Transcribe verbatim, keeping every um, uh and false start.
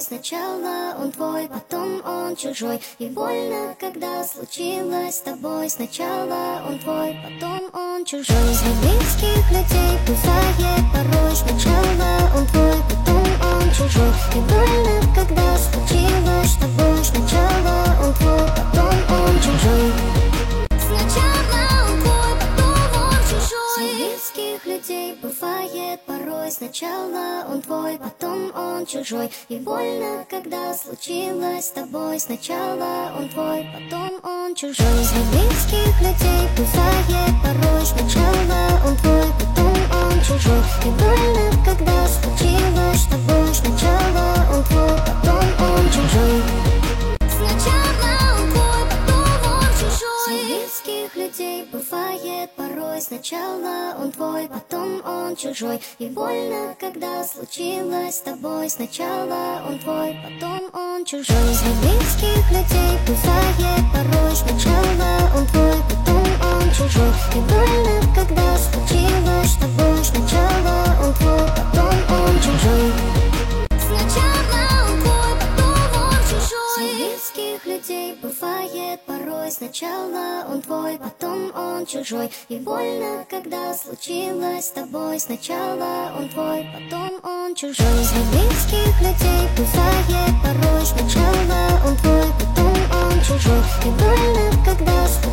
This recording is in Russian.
Сначала он твой, потом он чужой. И больно, когда случилось с тобой. Сначала он твой, потом он чужой. Среди близких людей бывает порой. Сначала он твой, потом он чужой. И больно, когда случилось с тобой. Сначала он твой, потом он чужой. Сначала он твой, потом он чужой. Среди близких людей бывает порой. Сначала он твой, потом он чужой. И больно, когда случилось с тобой. Сначала он твой, потом он чужой. Среди близких людей бывает порой. Сначала он твой, потом он чужой. И больно, когда случилось с тобой. Сначала он твой, потом он чужой. Сначала он твой, потом он чужой. Среди близких людей бывает порой. Сначала он твой, потом он чужой. И больно, когда случилось с тобой. Сначала он твой, потом он чужой. Среди близких людей бывает порой. Сначала он твой, потом он чужой. И больно, когда случилось с тобой. Сначала он твой, потом он чужой. Сначала он твой, потом он чужой. Среди близких людей бывает порой. Сначала он твой, потом он чужой. И больно, когда случилось с тобой. Сначала он твой, потом он чужой. Среди близких людей бывает порой. Сначала он твой, потом он чужой. И больно, когда случилось